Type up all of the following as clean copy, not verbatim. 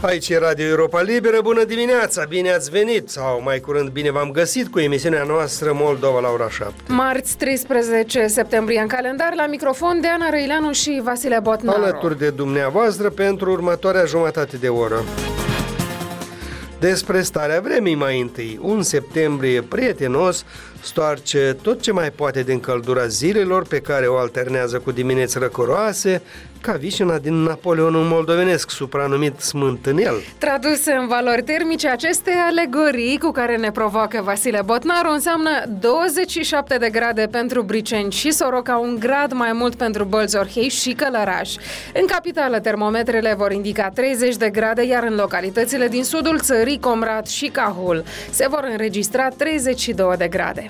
Aici e Radio Europa Liberă, bună dimineața, bine ați venit, sau mai curând bine v-am găsit cu emisiunea noastră Moldova la ora 7. Marți 13 septembrie în calendar, la microfon de Ana Răileanu și Vasile Botnaru. Alături de dumneavoastră pentru următoarea jumătate de oră. Despre starea vremii mai întâi. Un septembrie prietenos stoarce tot ce mai poate din căldura zilelor, pe care o alternează cu dimineți răcoroase, ca vișina din Napoleonul moldovenesc, supranumit smântânel. Traduse în valori termice, aceste alegorii cu care ne provoacă Vasile Botnaru înseamnă 27 de grade pentru Briceni și Soroca, un grad mai mult pentru Bălți-Orhei și Călăraș. În capitală, termometrele vor indica 30 de grade, iar în localitățile din sudul țării, Comrat și Cahul, se vor înregistra 32 de grade.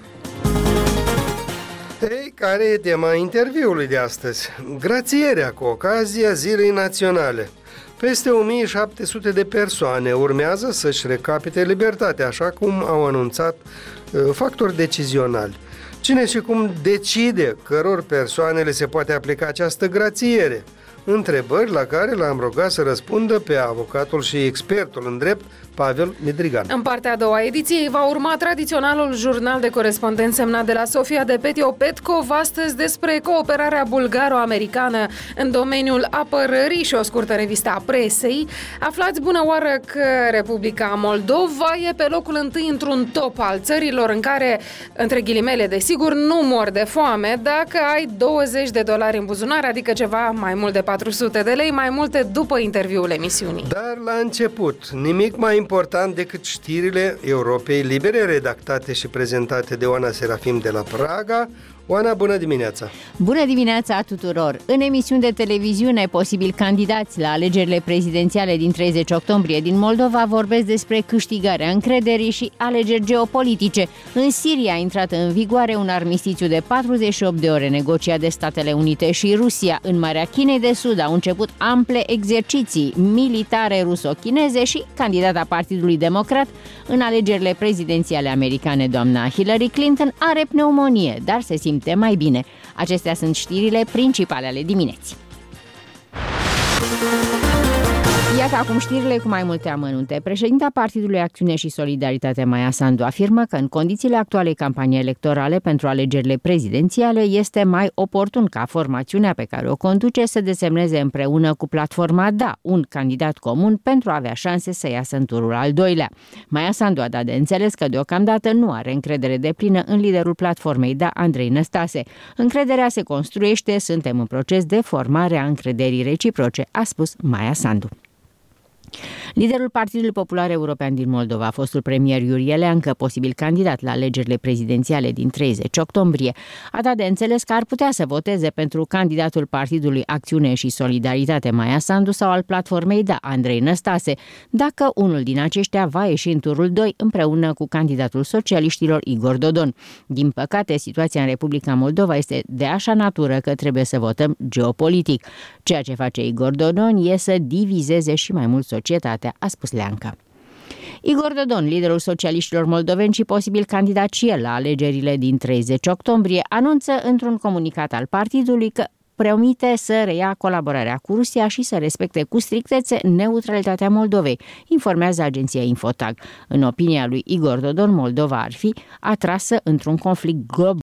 Ei, care e tema interviului de astăzi? Grațierea cu ocazia Zilei Naționale. Peste 1700 de persoane urmează să-și recapite libertatea, așa cum au anunțat factori decizionali. Cine și cum decide căror persoane le se poate aplica această grațiere? Întrebări la care l-am rugat să răspundă pe avocatul și expertul în drept, Pavel Midrigan. În partea a doua ediției va urma tradiționalul jurnal de corespondență semnat de la Sofia de Petio Petkov, astăzi despre cooperarea bulgaro-americană în domeniul apărării și o scurtă revistă a presei. Aflați bună oară că Republica Moldova e pe locul întâi într-un top al țărilor în care, între ghilimele desigur, nu mor de foame dacă ai $20 în buzunar, adică ceva mai mult de 400 de lei, mai multe după interviul emisiunii. Dar la început, nimic mai important decât știrile Europei Libere, redactate și prezentate de Oana Serafim de la Praga. Oana, bună dimineața! Bună dimineața tuturor! În emisiuni de televiziune, posibili candidați la alegerile prezidențiale din 30 octombrie din Moldova vorbesc despre câștigarea încrederii și alegeri geopolitice. În Siria a intrat în vigoare un armistițiu de 48 de ore negociat de Statele Unite și Rusia. În Marea Chinei de Sud au început ample exerciții militare ruso-chineze și candidata Partidului Democrat în alegerile prezidențiale americane, doamna Hillary Clinton, are pneumonie, dar se simte mai bine. Acestea sunt știrile principale ale dimineții. Iată acum știrile cu mai multe amănunte. Președinta Partidului Acțiune și Solidaritate, Maia Sandu, afirmă că în condițiile actualei campanii electorale pentru alegerile prezidențiale este mai oportun ca formațiunea pe care o conduce să desemneze împreună cu platforma DA un candidat comun pentru a avea șanse să iasă în turul al doilea. Maia Sandu a dat de înțeles că deocamdată nu are încredere deplină în liderul platformei DA, Andrei Năstase. Încrederea se construiește, suntem în proces de formare a încrederii reciproce, a spus Maia Sandu. Liderul Partidului Popular European din Moldova, fostul premier Iurie Leancă, posibil candidat la alegerile prezidențiale din 30 octombrie, a dat de înțeles că ar putea să voteze pentru candidatul Partidului Acțiune și Solidaritate, Maia Sandu, sau al platformei DA, Andrei Năstase, dacă unul din aceștia va ieși în turul 2 împreună cu candidatul socialiștilor Igor Dodon. Din păcate, situația în Republica Moldova este de așa natură că trebuie să votăm geopolitic. Ceea ce face Igor Dodon e să divizeze și mai mult societatea, a spus Leancă. Igor Dodon, liderul socialiștilor moldoveni și posibil candidat și el la alegerile din 30 octombrie, anunță într-un comunicat al partidului că promite să reia colaborarea cu Rusia și să respecte cu strictețe neutralitatea Moldovei, informează agenția Infotag. În opinia lui Igor Dodon, Moldova ar fi atrasă într-un conflict global